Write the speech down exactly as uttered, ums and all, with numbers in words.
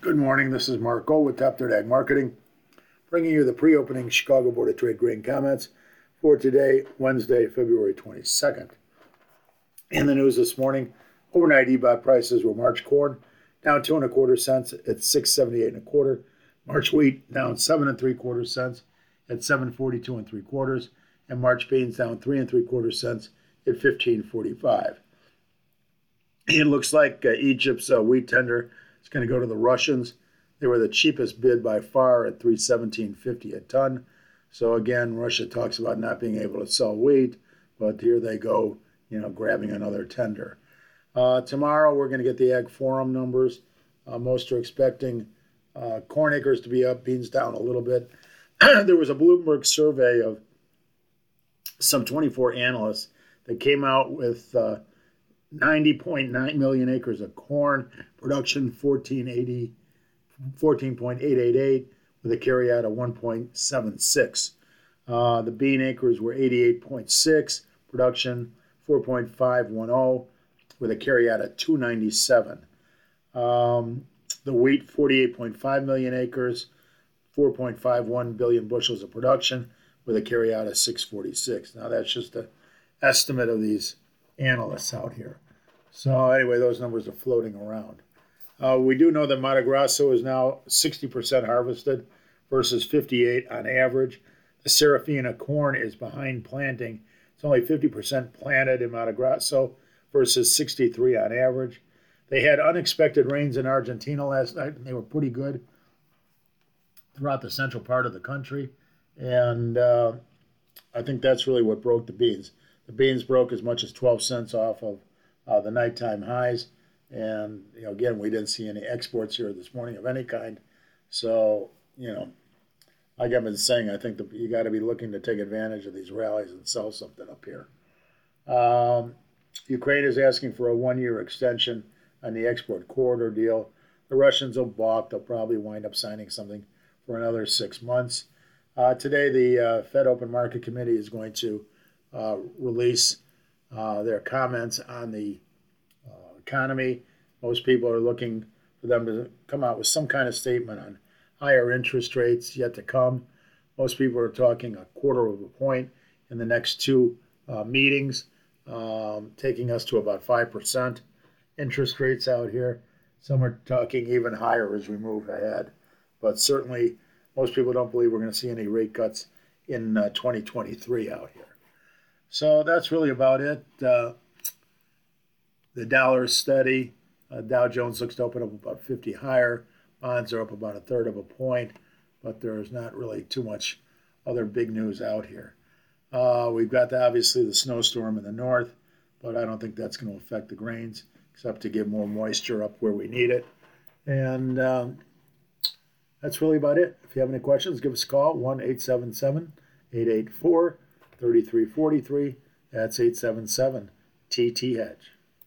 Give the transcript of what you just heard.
Good morning. This is Marco with Top Third Ag Marketing, bringing you the pre-opening Chicago Board of Trade grain comments for today, Wednesday, February twenty-second. In the news this morning, overnight E B O T prices were March corn down two and a quarter cents at six seventy-eight and a quarter. March wheat down seven and three quarter cents at seven forty-two and three quarters, and March beans down three and three quarter cents at fifteen forty-five. It looks like uh, Egypt's uh, wheat tender is going to go to the Russians. They were the cheapest bid by far at three seventeen fifty a ton. So again, Russia talks about not being able to sell wheat, but here they go, you know, grabbing another tender. Uh, tomorrow we're going to get the Ag Forum numbers. Uh, most are expecting uh, corn acres to be up, beans down a little bit. There was a Bloomberg survey of some twenty-four analysts that came out with uh, ninety point nine million acres of corn, production fourteen eighty, fourteen point eight eight eight, with a carryout of one point seven six. Uh, the bean acres were eighty-eight point six, production four point five one zero, with a carryout of two ninety-seven. Um, the wheat, forty-eight point five million acres, four point five one billion bushels of production, with a carryout of six forty-six. Now that's just an estimate of these analysts out here. So anyway, those numbers are floating around. Uh, we do know that Mato Grosso is now sixty percent harvested versus fifty-eight on average. The Serafina corn is behind planting. It's only fifty percent planted in Mato Grosso versus sixty-three on average. They had unexpected rains in Argentina last night, and they were pretty good throughout the central part of the country. And uh, I think that's really what broke the beans. The beans broke as much as twelve cents off of uh, the nighttime highs. And, you know, again, we didn't see any exports here this morning of any kind. So, you know, like I've been saying, I think that you got to be looking to take advantage of these rallies and sell something up here. Um, Ukraine is asking for a one-year extension on the export corridor deal. The Russians will balk. They'll probably wind up signing something for another six months. Uh, today, the uh, Fed Open Market Committee is going to uh, release uh, their comments on the uh, economy. Most people are looking for them to come out with some kind of statement on higher interest rates yet to come. Most people are talking a quarter of a point in the next two uh, meetings, um, taking us to about five percent interest rates out here. Some are talking even higher as we move ahead. But certainly, most people don't believe we're going to see any rate cuts in uh, twenty twenty-three out here. So that's really about it. Uh, the dollar is steady. Uh, Dow Jones looks to open up about fifty higher. Bonds are up about a third of a point, but there's not really too much other big news out here. Uh, we've got, the, obviously, the snowstorm in the north, but I don't think that's going to affect the grains, except to give more moisture up where we need it. And um, that's really about it. If you have any questions, give us a call, one eight seven seven, eight eight four, three three four three. That's eight seven seven T T Hedge.